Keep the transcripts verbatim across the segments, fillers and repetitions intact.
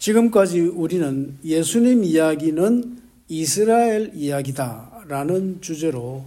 지금까지 우리는 예수님 이야기는 이스라엘 이야기다라는 주제로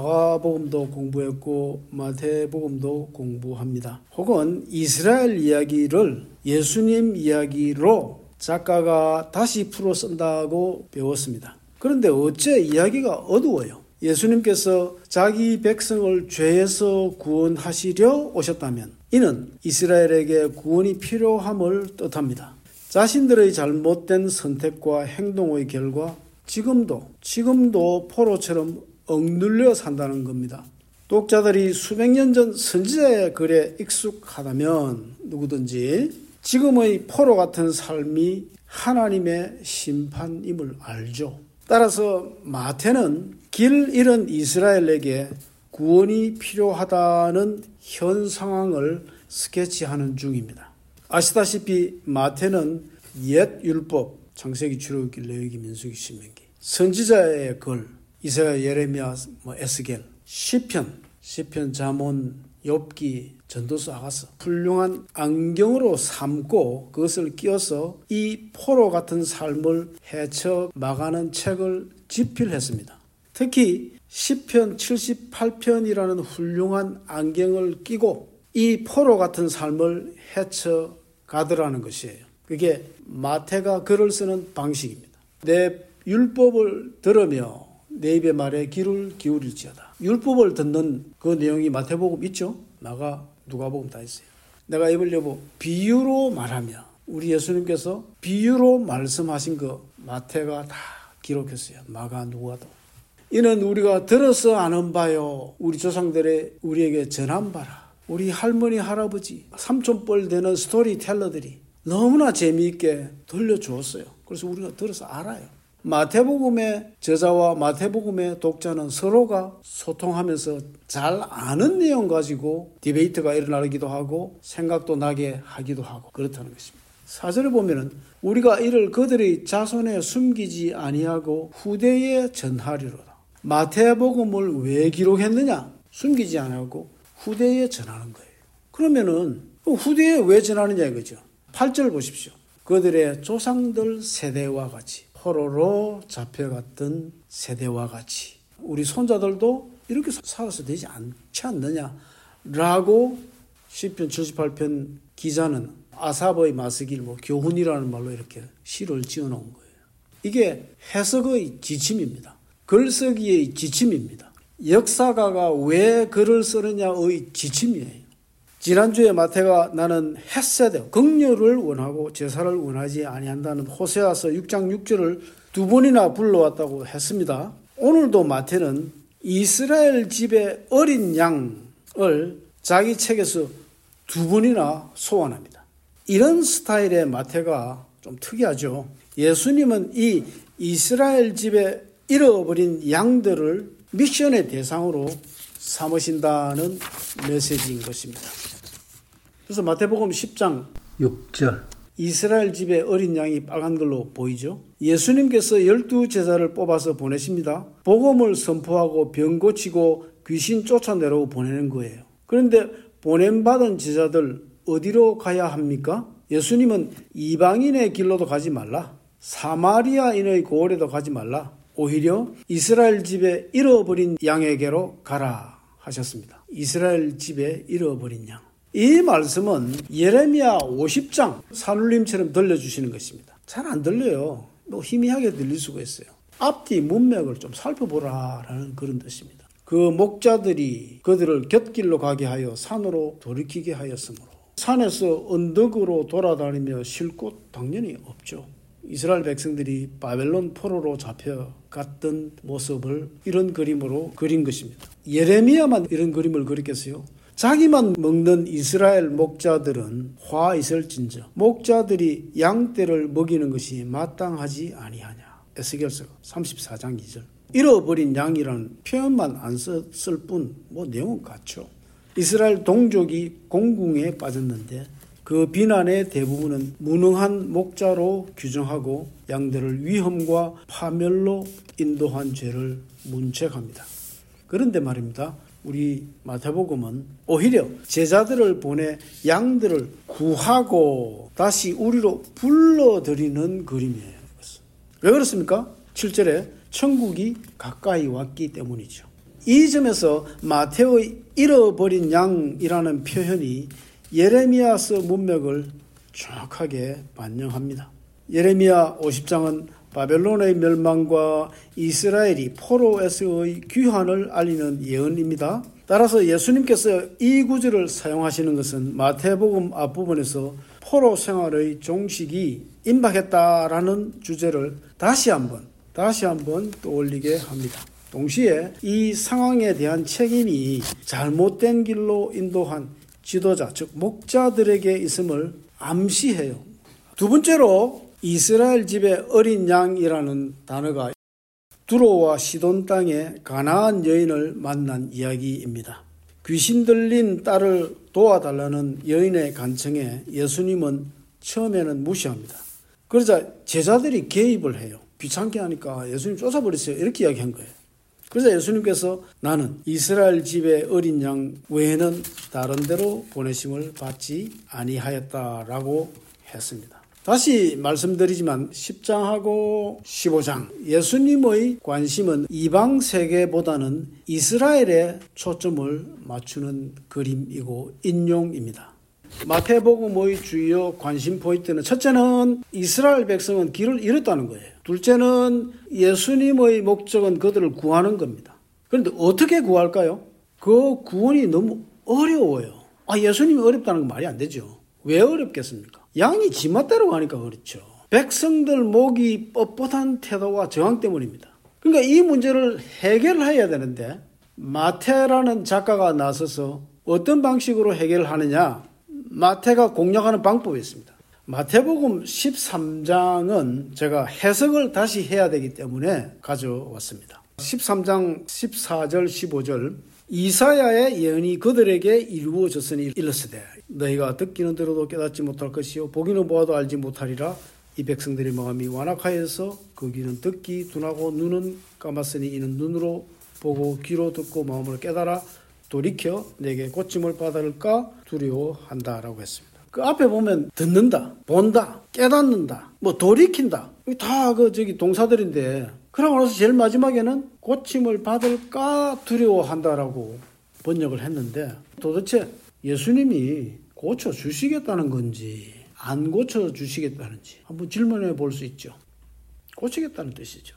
마가복음도 공부했고 마태복음도 공부합니다. 혹은 이스라엘 이야기를 예수님 이야기로 작가가 다시 풀어 쓴다고 배웠습니다. 그런데 어째 이야기가 어두워요? 예수님께서 자기 백성을 죄에서 구원하시려 오셨다면 이는 이스라엘에게 구원이 필요함을 뜻합니다. 자신들의 잘못된 선택과 행동의 결과 지금도 지금도 포로처럼 억눌려 산다는 겁니다. 독자들이 수백 년 전 선지자의 글에 익숙하다면 누구든지 지금의 포로 같은 삶이 하나님의 심판임을 알죠. 따라서 마태는 길 잃은 이스라엘에게 구원이 필요하다는 현 상황을 스케치하는 중입니다. 아시다시피 마태는 옛 율법, 창세기, 출애굽기, 레위기, 민수기, 신명기, 선지자의 글, 이사야, 예레미야, 뭐 에스겔, 시편, 시편, 잠언, 욥기, 전도서, 아가서 훌륭한 안경으로 삼고 그것을 끼워서 이 포로 같은 삶을 헤쳐 막아는 책을 집필했습니다. 특히 시편 칠십팔 편이라는 훌륭한 안경을 끼고 이 포로 같은 삶을 헤쳐 가더라는 것이에요. 그게 마태가 글을 쓰는 방식입니다. 내 율법을 들으며 내 입의 말에 귀를 기울일지어다. 율법을 듣는 그 내용이 마태복음 있죠? 마가, 누가복음 다 있어요. 내가 입을 여보 비유로 말하며 우리 예수님께서 비유로 말씀하신 거 마태가 다 기록했어요. 마가, 누가도. 이는 우리가 들어서 아는 바요. 우리 조상들의 우리에게 전한 바라. 우리 할머니, 할아버지, 삼촌뻘 되는 스토리텔러들이 너무나 재미있게 들려주었어요. 그래서 우리가 들어서 알아요. 마태복음의 저자와 마태복음의 독자는 서로가 소통하면서 잘 아는 내용 가지고 디베이트가 일어나기도 하고 생각도 나게 하기도 하고 그렇다는 것입니다. 사절에 보면은 우리가 이를 그들의 자손에 숨기지 아니하고 후대에 전하리로다. 마태복음을 왜 기록했느냐? 숨기지 않고 후대에 전하는 거예요. 그러면은 후대에 왜 전하느냐 이거죠. 팔 절 보십시오. 그들의 조상들 세대와 같이 포로로 잡혀갔던 세대와 같이 우리 손자들도 이렇게 살아서 되지 않지 않느냐라고 시편 칠십팔 편 기자는 아삽의 마스길 뭐 교훈이라는 말로 이렇게 시를 지어놓은 거예요. 이게 해석의 지침입니다. 글쓰기의 지침입니다. 역사가가 왜 글을 쓰느냐의 지침이에요. 지난주에 마태가 나는 헷세대, 긍휼을 원하고 제사를 원하지 아니한다는 호세아서 육 장 육 절을 두 번이나 불러왔다고 했습니다. 오늘도 마태는 이스라엘 집의 어린 양을 자기 책에서 두 번이나 소환합니다. 이런 스타일의 마태가 좀 특이하죠. 예수님은 이 이스라엘 집의 잃어버린 양들을 미션의 대상으로 삼으신다는 메시지인 것입니다. 그래서 마태복음 십 장 육 절 이스라엘 집의 어린 양이 빨간 걸로 보이죠. 예수님께서 열두 제자를 뽑아서 보내십니다. 복음을 선포하고 병 고치고 귀신 쫓아내라고 보내는 거예요. 그런데 보냄받은 제자들 어디로 가야 합니까? 예수님은 이방인의 길로도 가지 말라. 사마리아인의 고을에도 가지 말라. 오히려 이스라엘 집에 잃어버린 양에게로 가라 하셨습니다. 이스라엘 집에 잃어버린 양. 이 말씀은 예레미야 오십 장 산울림처럼 들려주시는 것입니다. 잘 안 들려요. 뭐 희미하게 들릴 수가 있어요. 앞뒤 문맥을 좀 살펴보라라는 그런 뜻입니다. 그 목자들이 그들을 곁길로 가게 하여 산으로 돌이키게 하였으므로 산에서 언덕으로 돌아다니며 쉴 곳 당연히 없죠. 이스라엘 백성들이 바벨론 포로로 잡혀갔던 모습을 이런 그림으로 그린 것입니다. 예레미야만 이런 그림을 그렸겠어요? 자기만 먹는 이스라엘 목자들은 화 있을진저 목자들이 양떼를 먹이는 것이 마땅하지 아니하냐. 에스겔서 삼십사 장 이 절. 잃어버린 양이라는 표현만 안 썼을 뿐 뭐 내용은 같죠. 이스라엘 동족이 공궁에 빠졌는데 그 비난의 대부분은 무능한 목자로 규정하고 양들을 위험과 파멸로 인도한 죄를 문책합니다. 그런데 말입니다. 우리 마태복음은 오히려 제자들을 보내 양들을 구하고 다시 우리로 불러들이는 그림이에요. 왜 그렇습니까? 칠 절에 천국이 가까이 왔기 때문이죠. 이 점에서 마태의 잃어버린 양이라는 표현이 예레미야서 문맥을 정확하게 반영합니다. 예레미야 오십 장은 바벨론의 멸망과 이스라엘이 포로에서의 귀환을 알리는 예언입니다. 따라서 예수님께서 이 구절을 사용하시는 것은 마태복음 앞부분에서 포로 생활의 종식이 임박했다라는 주제를 다시 한번 다시 한번 떠올리게 합니다. 동시에 이 상황에 대한 책임이 잘못된 길로 인도한 지도자, 즉 목자들에게 있음을 암시해요. 두 번째로 이스라엘 집의 어린 양이라는 단어가 두로와 시돈 땅의 가나안 여인을 만난 이야기입니다. 귀신 들린 딸을 도와달라는 여인의 간청에 예수님은 처음에는 무시합니다. 그러자 제자들이 개입을 해요. 귀찮게 하니까 예수님 쫓아버리세요. 이렇게 이야기한 거예요. 그래서 예수님께서 나는 이스라엘 집의 어린 양 외에는 다른 데로 보내심을 받지 아니하였다라고 했습니다. 다시 말씀드리지만 십 장하고 십오 장 예수님의 관심은 이방 세계보다는 이스라엘에 초점을 맞추는 그림이고 인용입니다. 마태복음의 주요 관심 포인트는 첫째는 이스라엘 백성은 길을 잃었다는 거예요. 둘째는 예수님의 목적은 그들을 구하는 겁니다. 그런데 어떻게 구할까요? 그 구원이 너무 어려워요. 아, 예수님이 어렵다는 건 말이 안 되죠. 왜 어렵겠습니까? 양이 지멋대로 가니까 그렇죠. 백성들 목이 뻣뻣한 태도와 저항 때문입니다. 그러니까 이 문제를 해결해야 되는데 마태라는 작가가 나서서 어떤 방식으로 해결하느냐? 마태가 공략하는 방법이 있습니다. 마태복음 십삼 장은 제가 해석을 다시 해야 되기 때문에 가져왔습니다. 십삼 장 십사 절 십오 절 이사야의 예언이 그들에게 이루어졌으니 일렀으되 너희가 듣기는 들어도 깨닫지 못할 것이요 보기는 보아도 알지 못하리라. 이 백성들의 마음이 완악하여서 그 귀는 듣기 둔하고 눈은 감았으니 이는 눈으로 보고 귀로 듣고 마음으로 깨달아 돌이켜 내게 고침을 받을까 두려워한다라고 했습니다. 그 앞에 보면 듣는다, 본다, 깨닫는다, 뭐 돌이킨다. 다 그 저기 동사들인데 그러고 나서 제일 마지막에는 고침을 받을까 두려워한다라고 번역을 했는데 도대체 예수님이 고쳐주시겠다는 건지 안 고쳐주시겠다는지 한번 질문해 볼 수 있죠. 고치겠다는 뜻이죠.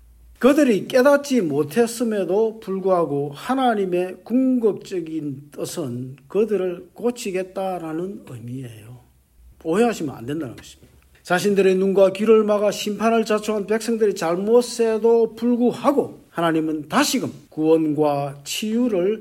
그들이 깨닫지 못했음에도 불구하고 하나님의 궁극적인 뜻은 그들을 고치겠다라는 의미예요. 오해하시면 안 된다는 것입니다. 자신들의 눈과 귀를 막아 심판을 자초한 백성들의 잘못에도 불구하고 하나님은 다시금 구원과 치유를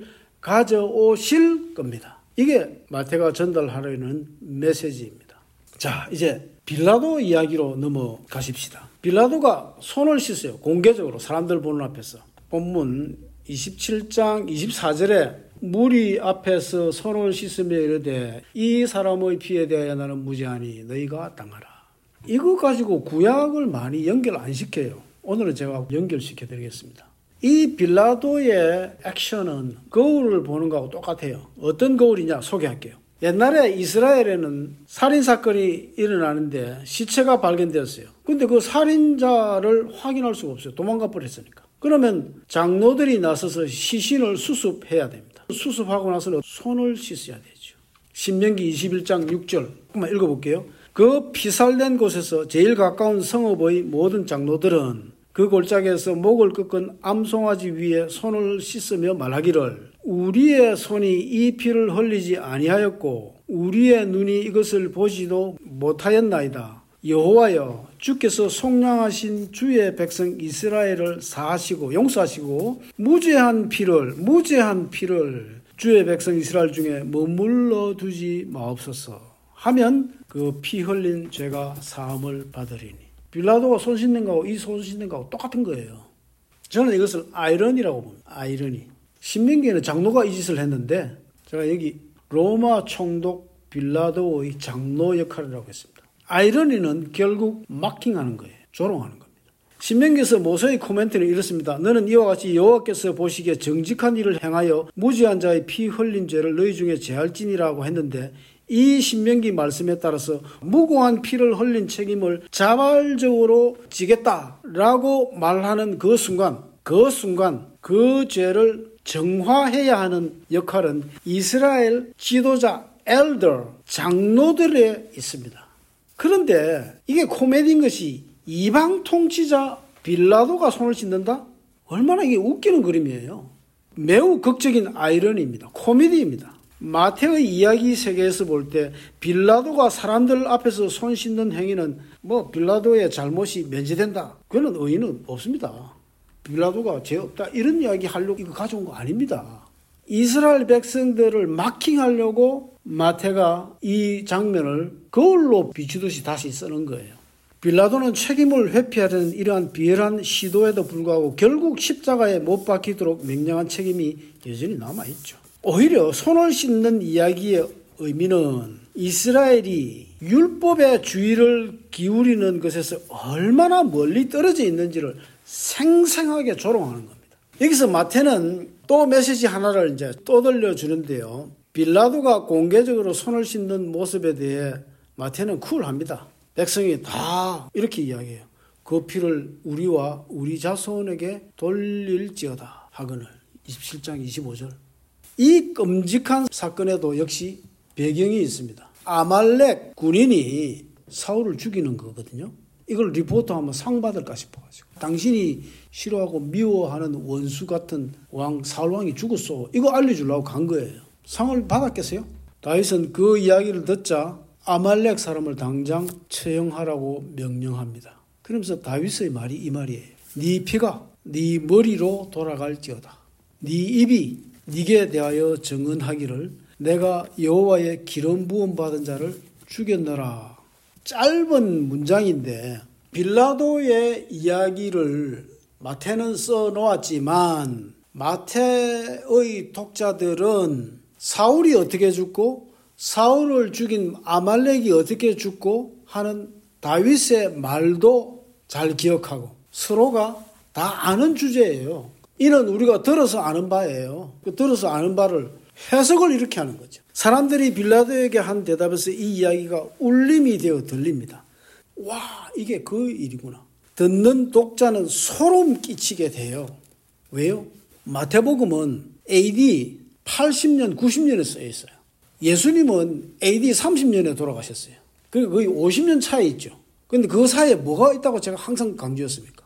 가져오실 겁니다. 이게 마태가 전달하려는 메시지입니다. 자, 이제 빌라도 이야기로 넘어가십시다. 빌라도가 손을 씻어요. 공개적으로 사람들 보는 앞에서. 본문 이십칠 장 이십사 절에 무리 앞에서 손을 씻으며 이르되 이 사람의 피에 대하여 나는 무죄하니 너희가 당하라. 이거 가지고 구약을 많이 연결 안 시켜요. 오늘은 제가 연결시켜 드리겠습니다. 이 빌라도의 액션은 거울을 보는 거하고 똑같아요. 어떤 거울이냐 소개할게요. 옛날에 이스라엘에는 살인사건이 일어나는데 시체가 발견되었어요. 근데 그 살인자를 확인할 수가 없어요. 도망가 버렸으니까. 그러면 장로들이 나서서 시신을 수습해야 됩니다. 수습하고 나서는 손을 씻어야 되죠. 신명기 이십일 장 육 절 한번 읽어볼게요. 그 피살된 곳에서 제일 가까운 성읍의 모든 장로들은 그 골짜기에서 목을 꺾은 암송아지 위에 손을 씻으며 말하기를 우리의 손이 이 피를 흘리지 아니하였고 우리의 눈이 이것을 보지도 못하였나이다. 여호와여 주께서 속량하신 주의 백성 이스라엘을 사하시고 용서하시고 무죄한 피를 무죄한 피를 주의 백성 이스라엘 중에 머물러 두지 마옵소서 하면 그 피 흘린 죄가 사함을 받으리니. 빌라도가 손 씻는 거하고 이 손 씻는 거하고 똑같은 거예요. 저는 이것을 아이러니라고 봅니다. 아이러니. 신명기에는 장로가 이 짓을 했는데 제가 여기 로마 총독 빌라도의 장로 역할이라고 했습니다. 아이러니는 결국 마킹하는 거예요. 조롱하는 겁니다. 신명기에서 모세의 코멘트는 이렇습니다. 너는 이와 같이 여호와께서 보시기에 정직한 일을 행하여 무지한 자의 피 흘린 죄를 너희 중에 제할지니라고 했는데, 이 신명기 말씀에 따라서 무고한 피를 흘린 책임을 자발적으로 지겠다라고 말하는 그 순간, 그 순간 그 죄를 정화해야 하는 역할은 이스라엘 지도자, 엘더, 장로들에 있습니다. 그런데 이게 코미디인 것이 이방 통치자 빌라도가 손을 씻는다? 얼마나 이게 웃기는 그림이에요. 매우 극적인 아이러니입니다. 코미디입니다. 마태의 이야기 세계에서 볼 때 빌라도가 사람들 앞에서 손 씻는 행위는 뭐 빌라도의 잘못이 면제된다, 그런 의의는 없습니다. 빌라도가 죄 없다 이런 이야기 하려고 이거 가져온 거 아닙니다. 이스라엘 백성들을 마킹하려고 마태가 이 장면을 거울로 비추듯이 다시 쓰는 거예요. 빌라도는 책임을 회피하려는 이러한 비열한 시도에도 불구하고 결국 십자가에 못 박히도록 명령한 책임이 여전히 남아있죠. 오히려 손을 씻는 이야기의 의미는 이스라엘이 율법의 주의를 기울이는 것에서 얼마나 멀리 떨어져 있는지를 생생하게 조롱하는 겁니다. 여기서 마태는 또 메시지 하나를 이제 떠들려 주는데요. 빌라도가 공개적으로 손을 씻는 모습에 대해 마태는 쿨합니다. 백성이 다 이렇게 이야기해요. 그 피를 우리와 우리 자손에게 돌릴지어다 하거늘. 이십칠 장 이십오 절. 이 끔찍한 사건에도 역시 배경이 있습니다. 아말렉 군인이 사울을 죽이는 거거든요. 이걸 리포터하면 상 받을까 싶어가지고. 당신이 싫어하고 미워하는 원수 같은 왕 사울왕이 죽었어, 이거 알려주려고 간 거예요. 상을 받았겠어요? 다윗은 그 이야기를 듣자 아말렉 사람을 당장 처형하라고 명령합니다. 그러면서 다윗의 말이 이 말이에요. 네 피가 네 머리로 돌아갈지어다. 네 입이 네게 대하여 증언하기를 내가 여호와의 기름 부음 받은 자를 죽였노라. 짧은 문장인데 빌라도의 이야기를 마태는 써놓았지만 마태의 독자들은 사울이 어떻게 죽고 사울을 죽인 아말렉이 어떻게 죽고 하는 다윗의 말도 잘 기억하고 서로가 다 아는 주제예요. 이는 우리가 들어서 아는 바예요. 그 들어서 아는 바를 해석을 이렇게 하는 거죠. 사람들이 빌라도에게 한 대답에서 이 이야기가 울림이 되어 들립니다. 와, 이게 그 일이구나. 듣는 독자는 소름 끼치게 돼요. 왜요? 마태복음은 에이디 팔십 년, 구십 년에 쓰여 있어요. 예수님은 에이디 삼십 년에 돌아가셨어요. 그리고 거의 오십 년 차이 있죠. 그런데 그 사이에 뭐가 있다고 제가 항상 강조했습니까?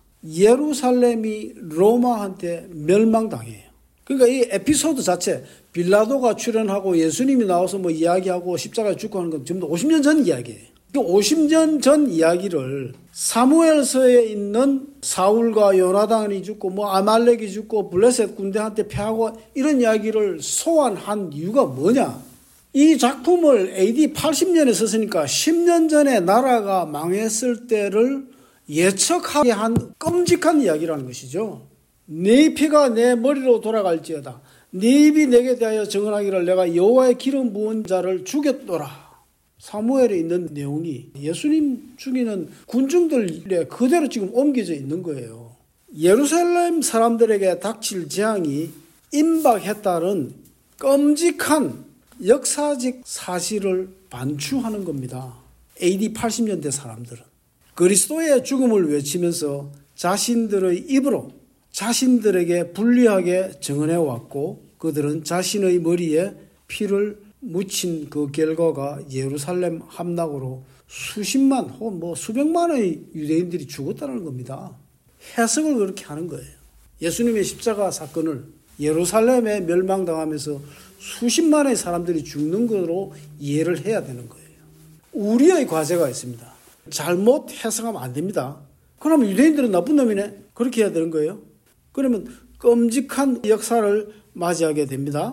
예루살렘이 로마한테 멸망당해요. 그러니까 이 에피소드 자체, 빌라도가 출연하고 예수님이 나와서 뭐 이야기하고 십자가에 죽고 하는 건 전부 오십 년 전 이야기예요. 그 오십 년 전 이야기를 사무엘서에 있는 사울과 요나단이 죽고 뭐 아말렉이 죽고 블레셋 군대한테 패하고 이런 이야기를 소환한 이유가 뭐냐? 이 작품을 에이디 팔십 년에 썼으니까 십 년 전에 나라가 망했을 때를 예측하게 한 끔찍한 이야기라는 것이죠. 네 피가 내 머리로 돌아갈지어다. 네 입이 내게 대하여 증언하기를 내가 여호와의 기름 부은 자를 죽였노라. 사무엘에 있는 내용이 예수님 죽이는 군중들에 그대로 지금 옮겨져 있는 거예요. 예루살렘 사람들에게 닥칠 재앙이 임박했다는 끔찍한 역사적 사실을 반추하는 겁니다. 에이디 팔십 년대 사람들은 그리스도의 죽음을 외치면서 자신들의 입으로 자신들에게 불리하게 증언해왔고 그들은 자신의 머리에 피를 묻힌 그 결과가 예루살렘 함락으로 수십만 혹은 뭐 수백만의 유대인들이 죽었다는 겁니다. 해석을 그렇게 하는 거예요. 예수님의 십자가 사건을 예루살렘에 멸망당하면서 수십만의 사람들이 죽는 것으로 이해를 해야 되는 거예요. 우리의 과제가 있습니다. 잘못 해석하면 안 됩니다. 그러면 유대인들은 나쁜 놈이네? 그렇게 해야 되는 거예요. 그러면 끔찍한 역사를 맞이하게 됩니다.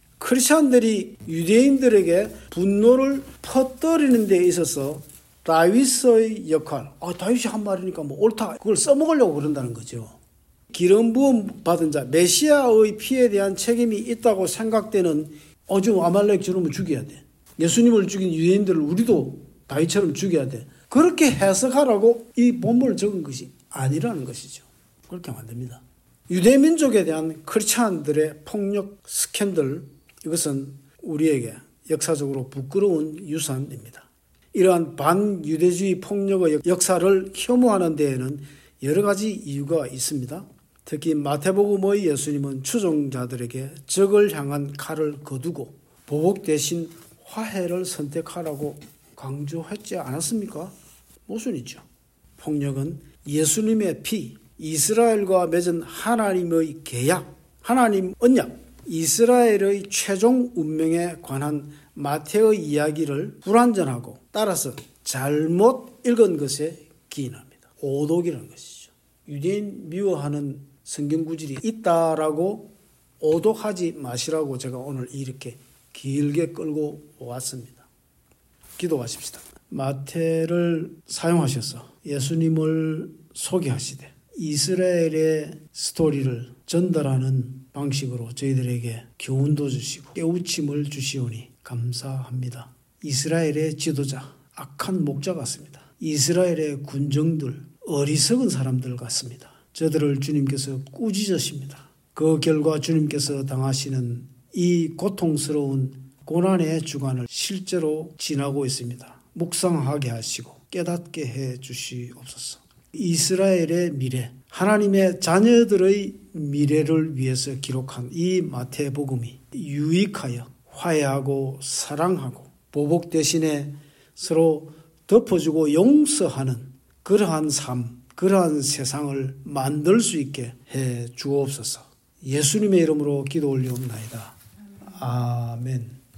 크리스천들이 유대인들에게 분노를 퍼뜨리는 데 있어서 다윗의 역할, 아, 다윗이 한 말이니까 뭐 옳다, 그걸 써먹으려고 그런다는 거죠. 기름 부음 받은 자, 메시아의 피에 대한 책임이 있다고 생각되는 어좀 아말렉 저놈을 죽여야 돼. 예수님을 죽인 유대인들을 우리도 다윗처럼 죽여야 돼. 그렇게 해석하라고 이 본문을 적은 것이 아니라는 것이죠. 그렇게 하면 안 됩니다. 유대민족에 대한 크리스찬들의 폭력 스캔들, 이것은 우리에게 역사적으로 부끄러운 유산입니다. 이러한 반유대주의 폭력의 역사를 혐오하는 데에는 여러 가지 이유가 있습니다. 특히 마태복음의 예수님은 추종자들에게 적을 향한 칼을 거두고 보복 대신 화해를 선택하라고 강조했지 않았습니까? 모순이죠. 폭력은 예수님의 피, 이스라엘과 맺은 하나님의 계약, 하나님 언약, 이스라엘의 최종 운명에 관한 마태의 이야기를 불완전하고 따라서 잘못 읽은 것에 기인합니다. 오독이라는 것이죠. 유대인 미워하는 성경 구절이 있다라고 오독하지 마시라고 제가 오늘 이렇게 길게 끌고 왔습니다. 기도하십시다. 마태를 사용하셔서 예수님을 소개하시되 이스라엘의 스토리를 전달하는 방식으로 저희들에게 교훈도 주시고 깨우침을 주시오니 감사합니다. 이스라엘의 지도자, 악한 목자 같습니다. 이스라엘의 군정들, 어리석은 사람들 같습니다. 저들을 주님께서 꾸짖으십니다. 그 결과 주님께서 당하시는 이 고통스러운 고난의 주간을 실제로 지나고 있습니다. 묵상하게 하시고 깨닫게 해 주시옵소서. 이스라엘의 미래, 하나님의 자녀들의 미래를 위해서 기록한 이 마태복음이 유익하여 화해하고 사랑하고 보복 대신에 서로 덮어주고 용서하는 그러한 삶, 그러한 세상을 만들 수 있게 해 주옵소서. 예수님의 이름으로 기도 올리옵나이다. 아멘.